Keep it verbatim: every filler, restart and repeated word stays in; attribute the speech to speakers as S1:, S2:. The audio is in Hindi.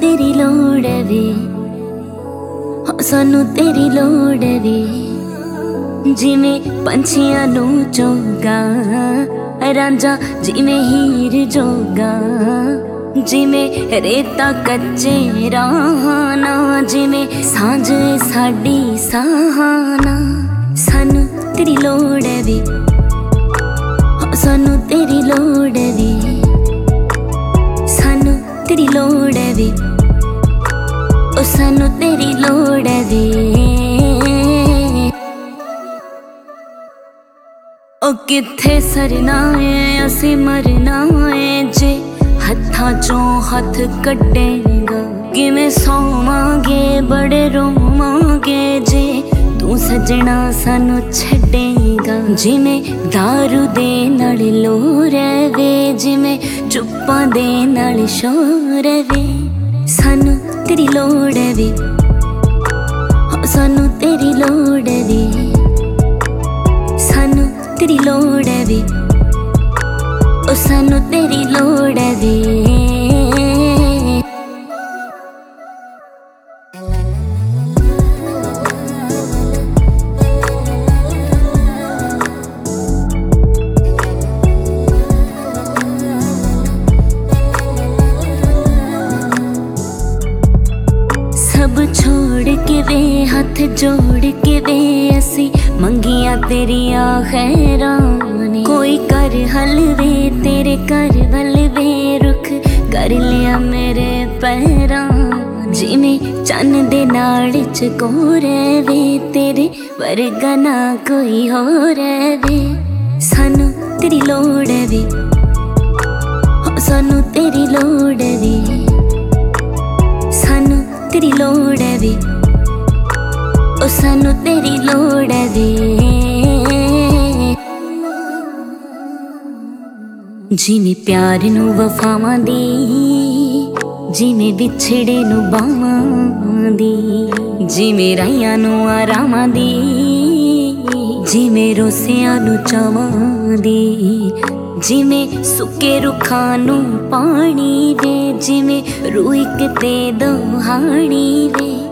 S1: तेरी लोड़ वे, सानू तेरी लोड़ वे। जिमें पंछियां नू चोगा रांझा, जिमें हीर जोगा, जिमें रेता कच्चे राहाना, जिमें सांझ साडी सहाना। सानू तेरी लोड़ वे, सानू तेरी लोड़ वे, सानू तेरी लोड़ वे, ओ सानू तेरी लोड़ वे। ओ किथे सरना है असी मरना है, जे हत्थां चों हथ कड्डेगा। किवें सोवांगे बड़े रोवांगे, जे तू सजना सानू छड्डेगा। जिमें दारू दे नाल लोर वे, जिमें चुप्पां दे नाल शोर वे। सानू तेरी लोड़ वे, सानू तेरी लोड़ वे, सानू तेरी लोड़ वे, ओ सानू तेरी लोड़ वे। सब छोड़ के वे, हाथ जोड़ के वे, असी मंगिया तेरिया खैरानी। कोई कर हल वे, तेरे कर वल वे, रुख कर लिया मेरे पैरां। जिमें चन्न दे नाड़ चकोर वे, तेरे वर्गा ना कोई होर वे। सानू तेरी लोड़ वे, सानू तेरी लोड़ वे, सानू तेरी लोड़ वे, ओ सानू तेरी लोड़ वे। जिमें प्यार नू वफावां दी, जिमें विछड़े नू बावां दी, जिमें राहियां नू आरामां दी, जिमें रोसियां नू चावां दी, जिमें सुके रुखां नू पानी वे, जिमें रूह इक ते दो हानी वे।